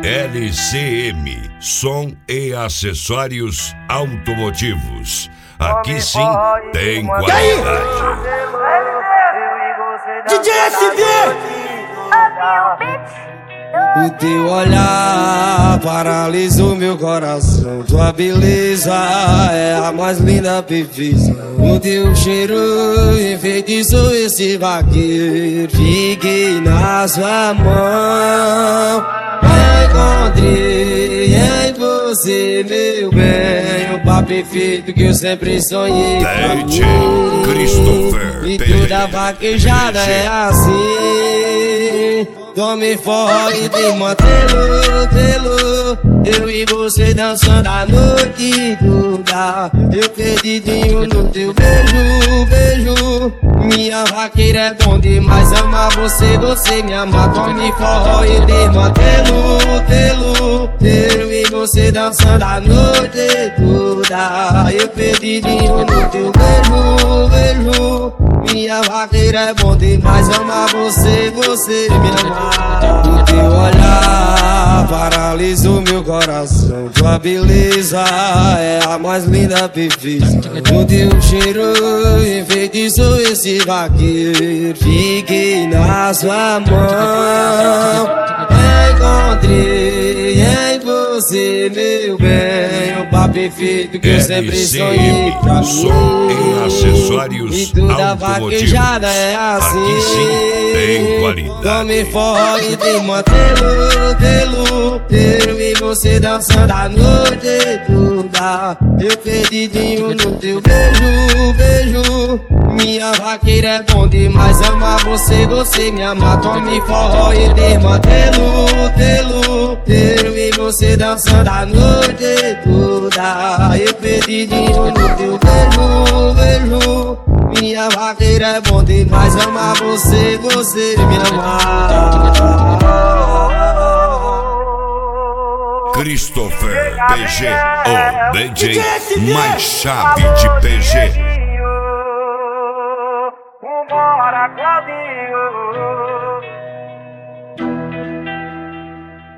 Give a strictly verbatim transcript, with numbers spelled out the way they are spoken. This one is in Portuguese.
L C M, som e acessórios automotivos. Aqui sim tem qualidade. D J S V! O teu olhar paralisou meu coração. Tua beleza é a mais linda perfeição. O teu cheiro enfeitiçou esse vaqueiro. Fiquei na sua mão. Encontrei em você, meu bem, o par perfeito que eu sempre sonhei. D J Christopher E toda vaquejada é assim. Tome fora de mantê-lo, tê-lo. Eu e você dançando a noite toda. Eu perdidinho no teu beijo, beijo. Minha vaqueira é bom demais amar você, você me ama. Tome fora de mantê-lo, tê-lo. Eu e você dançando a noite toda. Eu perdidinho no teu beijo, beijo. Minha vaqueira é bom demais amar você, você me ama. O teu olhar paralisou meu coração. Tua beleza é a mais linda perfeição. O teu cheiro enfeitiçou esse vaqueiro. Fiquei na sua mão. Encontrei em você, meu bem, o par perfeito que eu sempre sonhei pra som e acessórios mim. E toda automotivos. vaquejada é assim. Aqui sim tem qualidade. Tome fora e de mantê-lo, tê-lo. Eu e você dançando a noite toda. Eu perdidinho no teu beijo, beijo. Minha vaqueira é bom demais amar você, você me ama. Tome forró e de mantê-lo, tê-lo. Eu e você dançando a noite toda. Eu perdidinho no teu beijo, beijo. Minha vaqueira é bom demais amar você, você me ama. Christopher P G, o D J mais chave de P G. Vambora, Claudinho.